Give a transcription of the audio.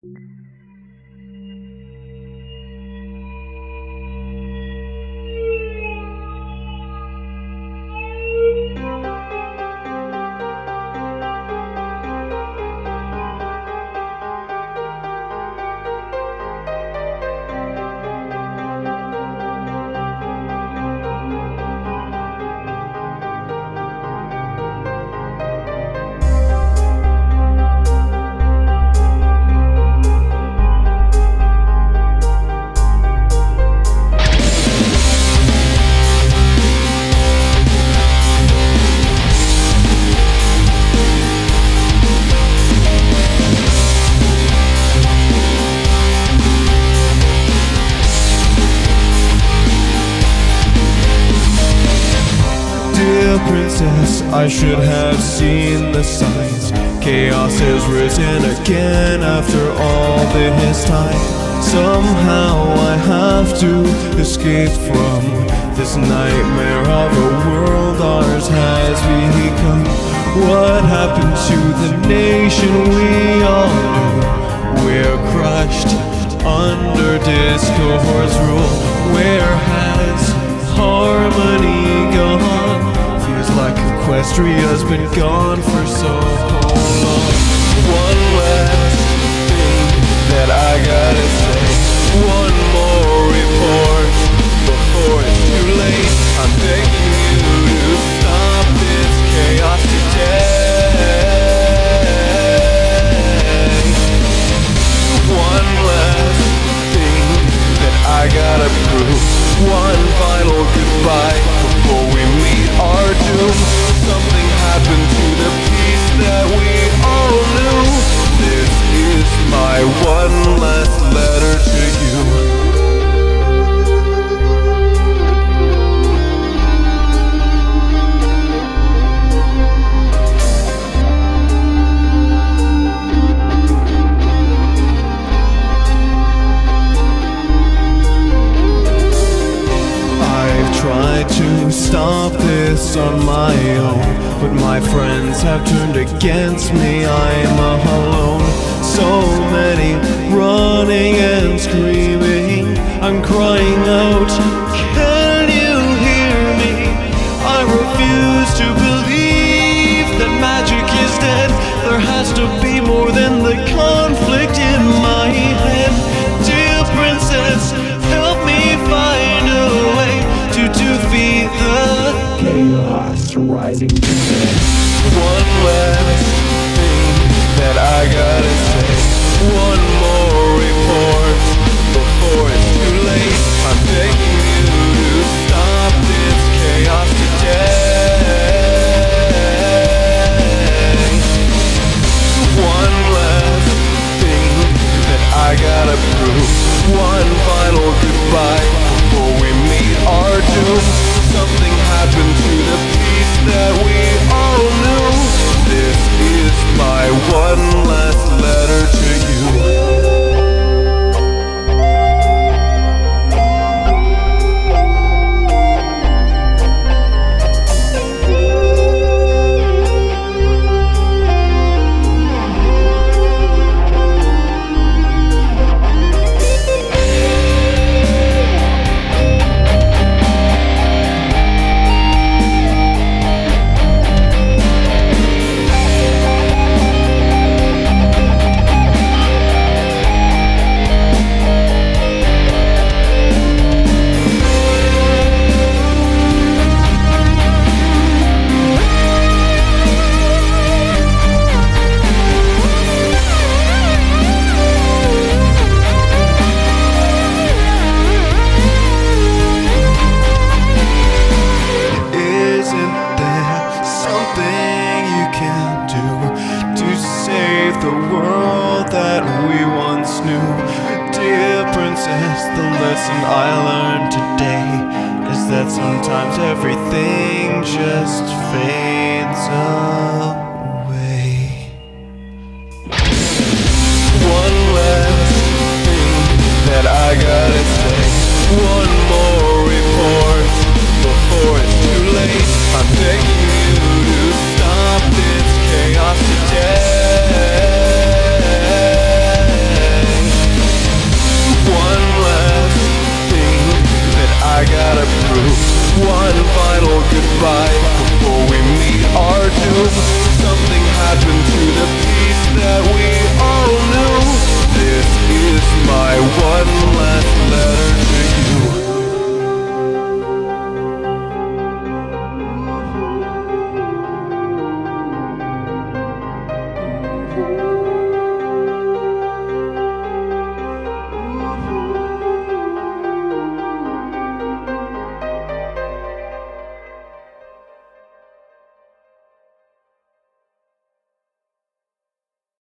Dear princess, I should have seen the signs. Chaos has risen again after all this time. Somehow I have to escape from this nightmare of a world ours has become. What happened to the nation we all knew? We're crushed under discord's rule. Where has harmony gone? Feels like Equestria's been gone for so long. One last thing that I gotta say. One more report before it's too late. I'm begging you to stop this chaos today. One last thing that I gotta prove. One final goodbye before we meet our doom. Something happened to the peace that we all knew. This is my one last letter to you. Tried to stop this on my own, but my friends have turned against me. I'm alone. So many running and screaming. I'm crying out, can you hear me? I refuse to believe that magic is dead. There has to be more than the conflict in my head. Dear princess, help me find a way to defeat the chaos rising to me. One last thing that I gotta say. One more report before it's too late. I'm begging you to stop this chaos today. One last thing that I gotta prove. One final goodbye before we meet our doom. Something happened to the peace that we all knew. This is my one last letter to you. The world that we once knew. Dear princess, the lesson I learned today is that sometimes everything just fades away.